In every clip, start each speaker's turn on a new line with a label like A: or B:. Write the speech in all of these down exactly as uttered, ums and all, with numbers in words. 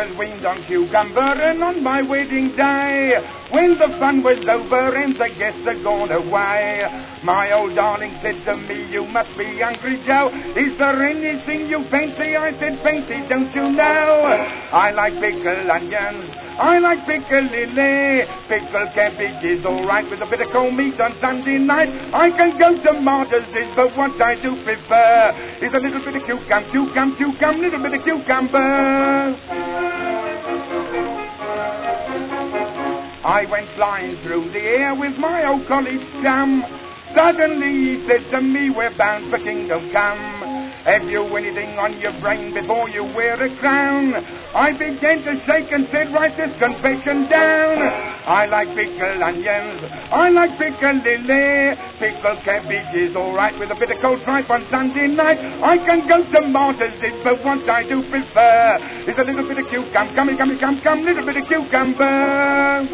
A: was weaned on cucumber and on my wedding day, when the fun was over and the guests had gone away, my old darling said to me, you must be hungry, Joe. Is there anything you fancy? I said, fancy, don't you know? I like pickled onions, I like pickled lily, pickled cabbage is alright with a bit of cold meat on Sunday night. I can go to Martha's, but what I do prefer is a little bit of cucumber, cucumber, cucumber, little bit of cucumber. I went flying through the air with my old college chum. Suddenly he said to me, we're bound for kingdom come. Have you anything on your brain before you wear a crown? I began to shake and said, write this confession down. I like pickled onions, I like pickled lily, pickled cabbage is alright with a bit of cold tripe on Sunday night. I can go to Martha's, but what I do prefer is a little bit of cucumber, come, come, come, come, little bit of cucumber.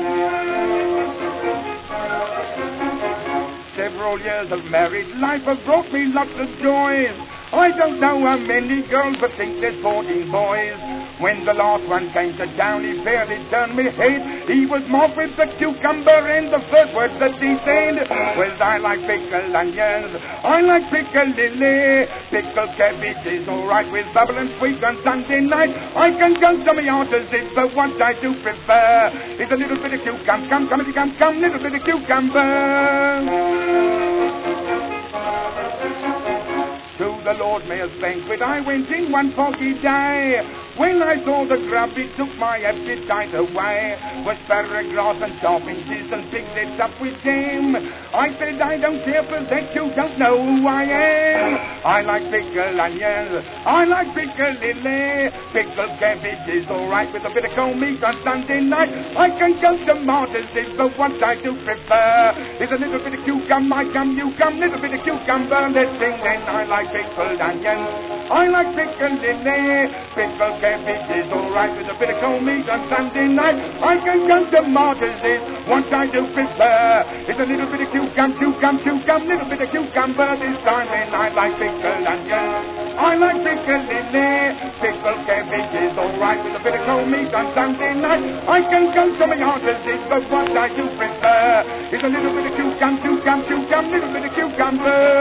A: Several years of married life have brought me lots of joys. I don't know how many girls, but think there's fourteen boys. When the last one came to town, he fairly turned me head. He was mocked with the cucumber, and the first words that he said was, I like pickled onions, I like pickled lily, pickled cabbage is alright with bubble and sweet on Sunday night. I can go to my aunt's, but what I do prefer is a little bit of cucumber, come, come, come, come, little bit of cucumber. To the Lord Mayor's banquet I went in one foggy day. When I saw the grub, it took my appetite away. Was paragraphs and toppings and pigs it up with jam. I said, I don't care for that, you don't know who I am. I like pickled onions, I like pickled lily, pickled cabbage is alright with a bit of cold meat on Sunday night. I can go to Martha's, but what I do prefer is a little bit of cucumber, I come, you come, little bit of cucumber. Let's sing then. I like pickled onions, I like pickled lily, pickled cabbage is alright with a bit of cold meat on Sunday night. I can go to Martha's, what I do prefer is a little bit of cucumber, cucumber, cucumber, little bit of cucumber this time. And I like pickled onions, I like pickled lily, pickled cabbage is alright with a bit of cold meat on Sunday night. I can go to my aunt's, but what I do prefer is a little bit of cucumber, cucumber, cucumber, little bit of cucumber.